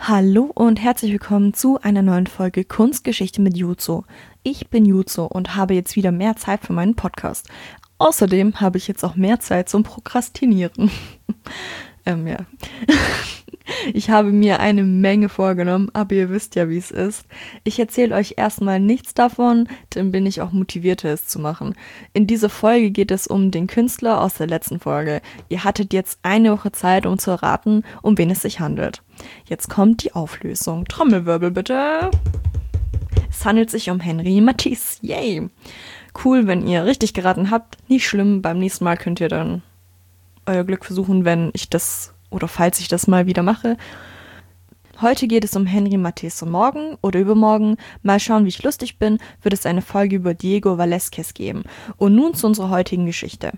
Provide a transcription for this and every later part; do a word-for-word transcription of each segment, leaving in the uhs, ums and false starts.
Hallo und herzlich willkommen zu einer neuen Folge Kunstgeschichte mit Juzo. Ich bin Juzo und habe jetzt wieder mehr Zeit für meinen Podcast. Außerdem habe ich jetzt auch mehr Zeit zum Prokrastinieren. ähm, ja. Ich habe mir eine Menge vorgenommen, aber ihr wisst ja, wie es ist. Ich erzähle euch erstmal nichts davon, dann bin ich auch motivierter, es zu machen. In dieser Folge geht es um den Künstler aus der letzten Folge. Ihr hattet jetzt eine Woche Zeit, um zu erraten, um wen es sich handelt. Jetzt kommt die Auflösung. Trommelwirbel bitte. Es handelt sich um Henri Matisse. Yay! Cool, wenn ihr richtig geraten habt. Nicht schlimm, beim nächsten Mal könnt ihr dann euer Glück versuchen, wenn ich das oder falls ich das mal wieder mache. Heute geht es um Henri Matisse und morgen oder übermorgen, mal schauen, wie ich lustig bin, wird es eine Folge über Diego Velázquez geben. Und nun zu unserer heutigen Geschichte.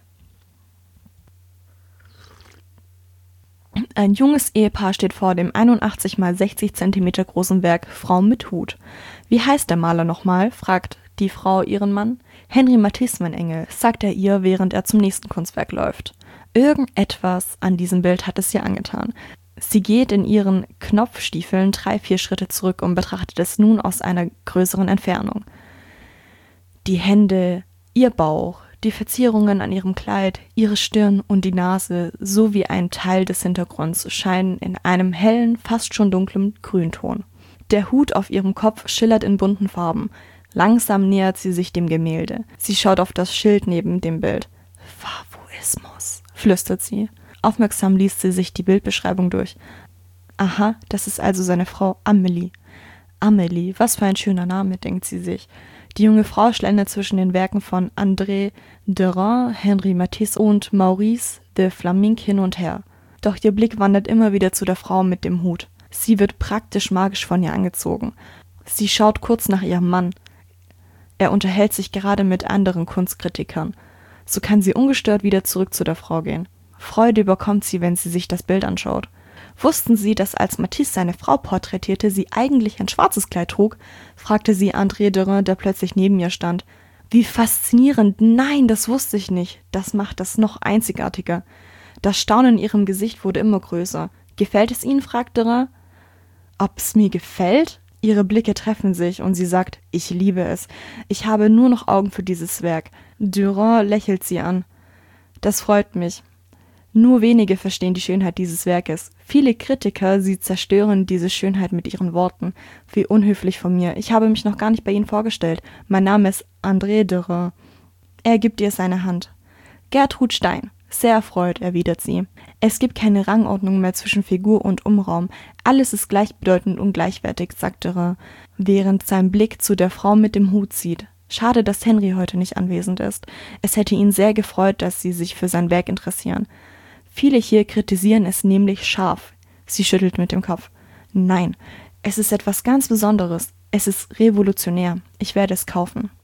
Ein junges Ehepaar steht vor dem einundachtzig mal sechzig Zentimeter großen Werk Frau mit Hut. Wie heißt der Maler nochmal? Fragt die Frau ihren Mann. Henri Matisse, mein Engel, sagt er ihr, während er zum nächsten Kunstwerk läuft. Irgendetwas an diesem Bild hat es ihr angetan. Sie geht in ihren Knopfstiefeln drei, vier Schritte zurück und betrachtet es nun aus einer größeren Entfernung. Die Hände, ihr Bauch, die Verzierungen an ihrem Kleid, ihre Stirn und die Nase sowie ein Teil des Hintergrunds scheinen in einem hellen, fast schon dunklen Grünton. Der Hut auf ihrem Kopf schillert in bunten Farben. Langsam nähert sie sich dem Gemälde. Sie schaut auf das Schild neben dem Bild. Favoismus, flüstert sie. Aufmerksam liest sie sich die Bildbeschreibung durch. Aha, das ist also seine Frau Amélie. Amélie, was für ein schöner Name, denkt sie sich. Die junge Frau schlendert zwischen den Werken von André Derain, Henri Matisse und Maurice de Flaminck hin und her. Doch ihr Blick wandert immer wieder zu der Frau mit dem Hut. Sie wird praktisch magisch von ihr angezogen. Sie schaut kurz nach ihrem Mann. Er unterhält sich gerade mit anderen Kunstkritikern. So kann sie ungestört wieder zurück zu der Frau gehen. Freude überkommt sie, wenn sie sich das Bild anschaut. Wussten Sie, dass als Matisse seine Frau porträtierte, sie eigentlich ein schwarzes Kleid trug? Fragte sie André Derain, der plötzlich neben ihr stand. Wie faszinierend! Nein, das wusste ich nicht. Das macht das noch einzigartiger. Das Staunen in ihrem Gesicht wurde immer größer. Gefällt es Ihnen? fragt Derain. Ob es mir gefällt? Ihre Blicke treffen sich und sie sagt, ich liebe es. Ich habe nur noch Augen für dieses Werk. Derain lächelt sie an. Das freut mich. Nur wenige verstehen die Schönheit dieses Werkes. Viele Kritiker, sie zerstören diese Schönheit mit ihren Worten. Wie unhöflich von mir. Ich habe mich noch gar nicht bei Ihnen vorgestellt. Mein Name ist André Derain. Er gibt ihr seine Hand. Gertrud Stein. Sehr erfreut, erwidert sie. Es gibt keine Rangordnung mehr zwischen Figur und Umraum. Alles ist gleichbedeutend und gleichwertig, sagt Derain, während sein Blick zu der Frau mit dem Hut zieht. Schade, dass Henri heute nicht anwesend ist. Es hätte ihn sehr gefreut, dass sie sich für sein Werk interessieren. Viele hier kritisieren es nämlich scharf. Sie schüttelt mit dem Kopf. Nein, es ist etwas ganz Besonderes. Es ist revolutionär. Ich werde es kaufen.